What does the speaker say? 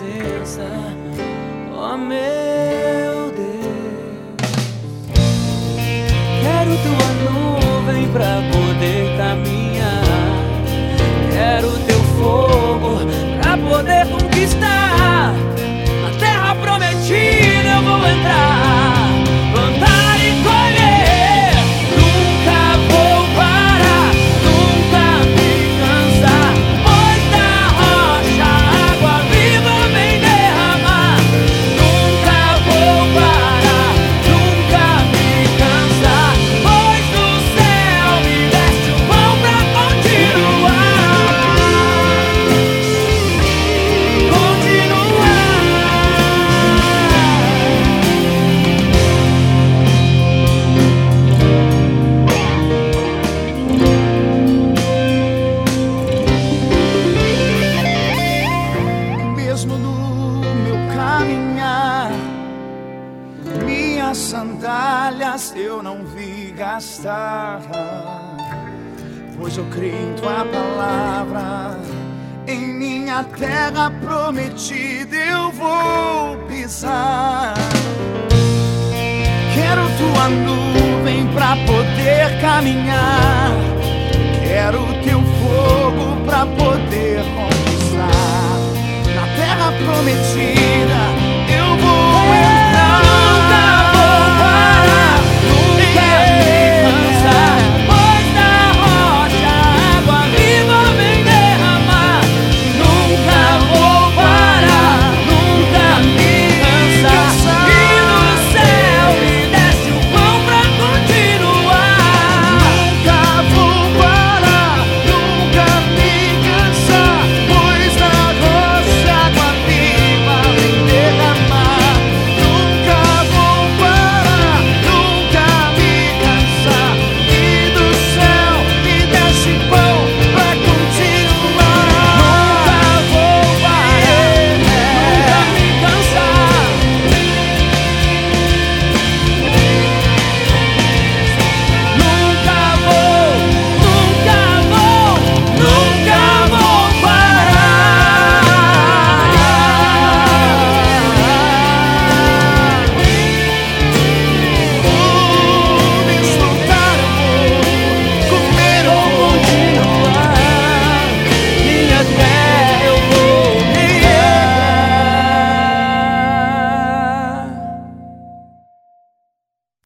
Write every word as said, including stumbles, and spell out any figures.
presença, ó meu Deus. Quero tua nuvem pra poder caminhar, quero teu fogo pra poder conquistar. Na terra prometida eu vou entrar, plantar e colher. Nunca vou parar, nunca me cansar, pois da rocha água viva vem derramar. Nunca vou parar, nunca me cansar, pois do céu me deste o pão pra continuar. Mesmo no meu caminhar, minhas sandálias eu não vi gastar, pois eu creio em tua palavra. Em minha terra prometida eu vou pisar. Quero tua nuvem pra poder caminhar,